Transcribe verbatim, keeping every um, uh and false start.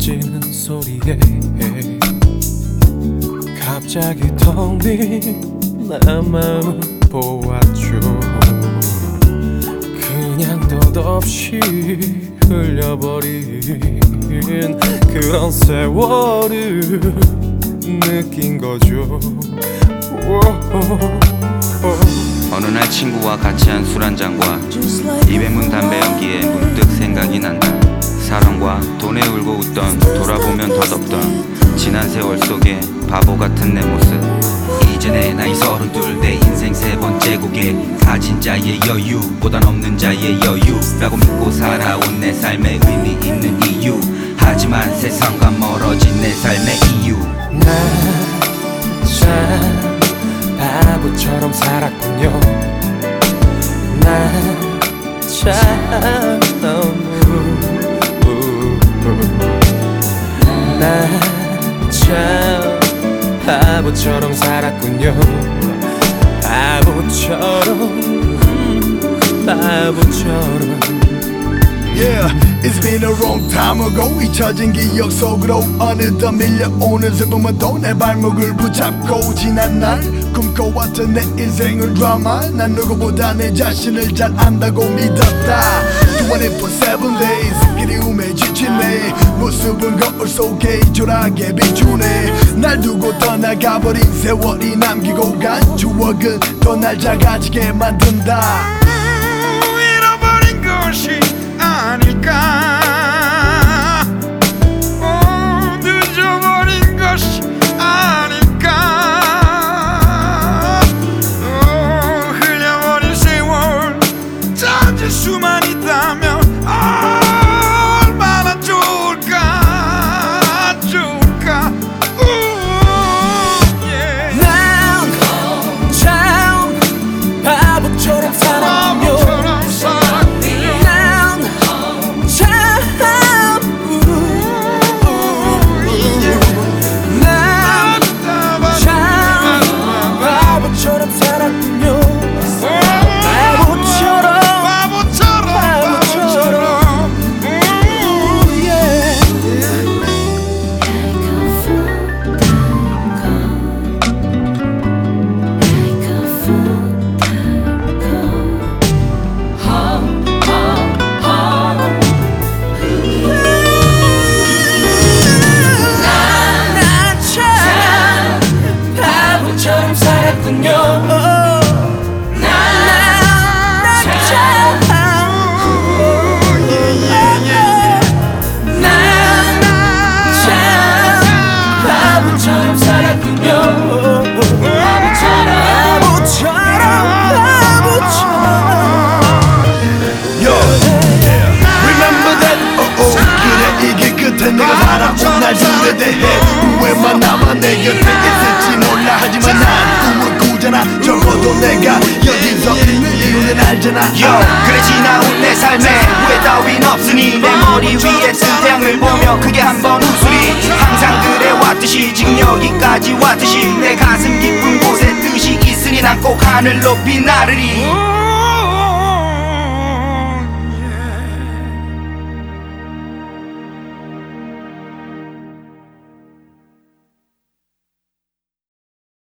떨어지는 소리에 갑자기 텅 빈 내 마음을 보았죠. 그냥 덧없이 흘려버린 그런 세월을 느낀 거죠. 어느 날 친구와 같이 한 술 한 잔과 입에 문 담배 연기에 문득 생각이 난다. 사랑과 돈에 울고 웃던 돌아보면 덧없던 지난 세월 속에 바보 같은 내 모습. 이제 내 나이 서른둘, 내 인생 세 번째 고개. 가진 자의 여유보단 없는 자의 여유라고 믿고 살아온 내 삶에 의미 있는 이유. 하지만 세상과 멀어진 내 삶의 이유. 난 참 바보처럼 살았군요. 난 참 난 참 바보처럼 살았군요. 바보처럼 바보처럼. Yeah, it's been a long time ago. 잊혀진 기억 속으로 어느덧 밀려오는 슬픔은 또 내 발목을 붙잡고 지난 날 꿈꿔왔던 내 인생을 드라마. 난 누구보다 내 자신을 잘 안다고 믿었다. 이십사 seven days 그리움에 지친 내 모습은 거울 속에 초라하게 비추네. 날 두고 떠나가버린 세월이 남기고 간 추억은 또 날 작아지게 만든다. 잃어버린 것이 아닐까. 어, 늦어버린 것이 아닐까. 어, 흘려버린 세월 찾을 수만 있다면 어, 얼마나 좋을까 좋을까. 우, yeah. 난 참 바보처럼 살았군요. 바보처럼 살았군요. 난 참 난 참 바보처럼 살았군요. 바보처럼 바보처럼 바보처럼. 난 참 바보처럼 살았군요. 바보처럼 살았군요. 바보처럼 바보처럼. Yo, remember that? Oh oh. 그래 이게 끝에 내가 살아온 날들에 대해 후회만 남아 내 곁에 있을지 몰라. 하지만 난 꿈을 꾸잖아. 적어도 내가 어디서 있는 이유는 알잖아. Yo, 그래 지나온 내 삶에 후회 따윈 없으니 내 머리 위에 뜬 태양을 보며 크게 한번 웃으리. 항상 그래 왔듯이 지금 여기까지 왔듯이 내 가슴 깊은 곳에 뜻이 있으니 난 꼭 하늘 높이 나르리.